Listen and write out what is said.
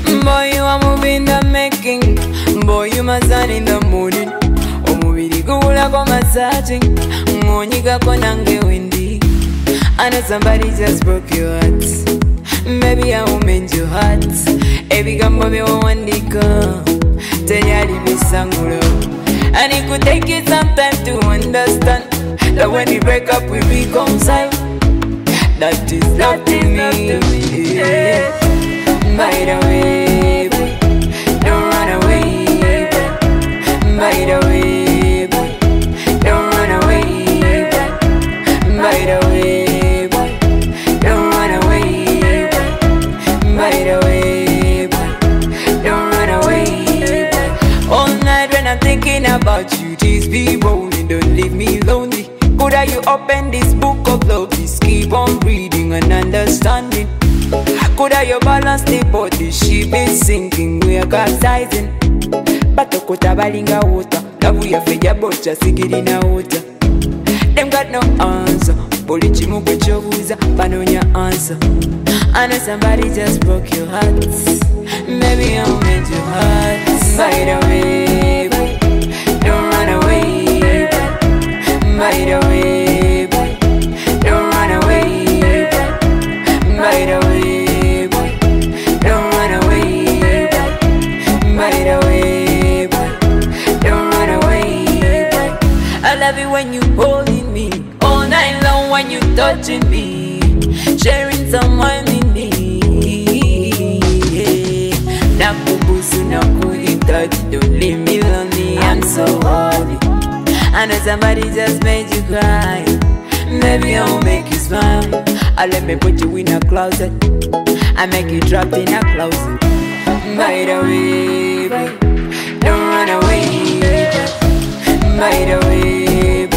Boy, you are moving the making. Boy, you my sun in the morning. Omubiri gula kwa massaging. Monika konange windy. I know somebody just broke your heart. Maybe I will mend your heart. Every gambo me wandika. Tell me sangulo. And it could take you some time to understand that when we break up we reconcile. That is not to me. Yeah. By the way, boy, don't run away, boy. By the way, boy, don't run away, boy. By the way, boy, don't run away, boy. By the way, boy, don't run away, boy. All night when I'm thinking about you, please be rolling, don't leave me lonely. Could I you open this book of love, please keep on reading and understanding. Could I you balance the body, ship is sinking, we are capsizing. Batokota balinga water, love we are feja bocha, sigiri na water. Them got no answer, polichi mugwe chobuza, panonya answer. I know somebody just broke your heart, maybe I'll mend your heart. By the way, boy, don't run away, boy. By the way, boy, don't run away, boy. By the way, boy, don't run away, boy. By the way, boy, don't run away, boy. I love it when you holding me all night long, when you touching me, sharing someone in me. Nakubusu nakuhitaji, don't leave me lonely, I'm so horny. I know somebody just made you cry. Maybe I'll make you smile. I'll let me put you in a closet. I make you trapped in a closet. By the way, boy, don't run away. By the way,